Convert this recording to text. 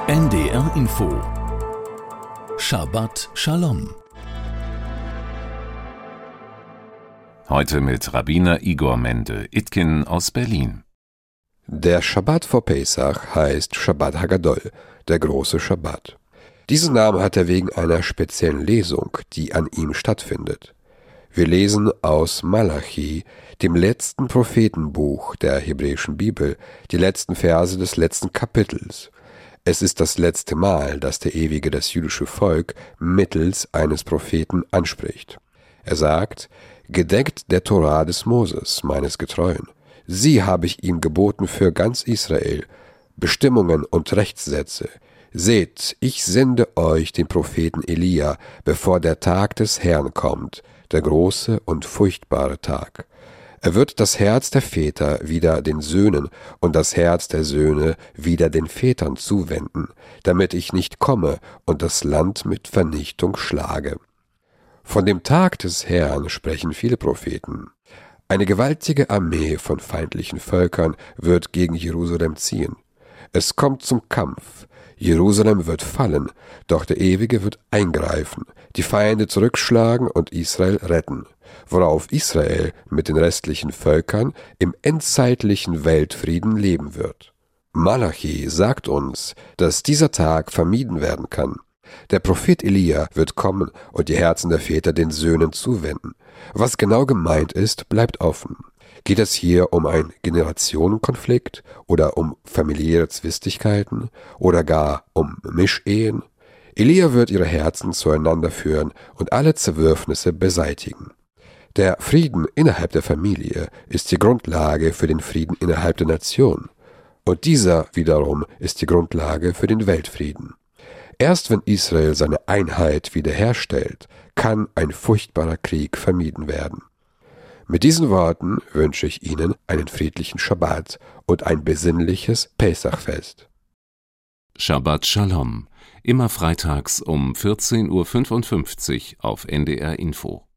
NDR Info Shabbat Shalom. Heute mit Rabbiner Igor Mende-Itkin aus Berlin. Der Schabbat vor Pesach heißt Shabbat Hagadol, der große Schabbat. Diesen Namen hat er wegen einer speziellen Lesung, die an ihm stattfindet. Wir lesen aus Malachi, dem letzten Prophetenbuch der hebräischen Bibel, die letzten Verse des letzten Kapitels. Es ist das letzte Mal, dass der Ewige das jüdische Volk mittels eines Propheten anspricht. Er sagt: Gedenkt der Torah des Moses, meines Getreuen. Sie habe ich ihm geboten für ganz Israel, Bestimmungen und Rechtssätze. Seht, ich sende euch den Propheten Elia, bevor der Tag des Herrn kommt, der große und furchtbare Tag. Er wird das Herz der Väter wieder den Söhnen und das Herz der Söhne wieder den Vätern zuwenden, damit ich nicht komme und das Land mit Vernichtung schlage. Von dem Tag des Herrn sprechen viele Propheten. Eine gewaltige Armee von feindlichen Völkern wird gegen Jerusalem ziehen. Es kommt zum Kampf. Jerusalem wird fallen, doch der Ewige wird eingreifen, die Feinde zurückschlagen und Israel retten, worauf Israel mit den restlichen Völkern im endzeitlichen Weltfrieden leben wird. Malachi sagt uns, dass dieser Tag vermieden werden kann. Der Prophet Elia wird kommen und die Herzen der Väter den Söhnen zuwenden. Was genau gemeint ist, bleibt offen. Geht es hier um einen Generationenkonflikt oder um familiäre Zwistigkeiten oder gar um Mischehen? Elia wird ihre Herzen zueinander führen und alle Zerwürfnisse beseitigen. Der Frieden innerhalb der Familie ist die Grundlage für den Frieden innerhalb der Nation. Und dieser wiederum ist die Grundlage für den Weltfrieden. Erst wenn Israel seine Einheit wiederherstellt, kann ein furchtbarer Krieg vermieden werden. Mit diesen Worten wünsche ich Ihnen einen friedlichen Schabbat und ein besinnliches Pesachfest. Shabbat Shalom, immer freitags um 14:55 Uhr auf NDR Info.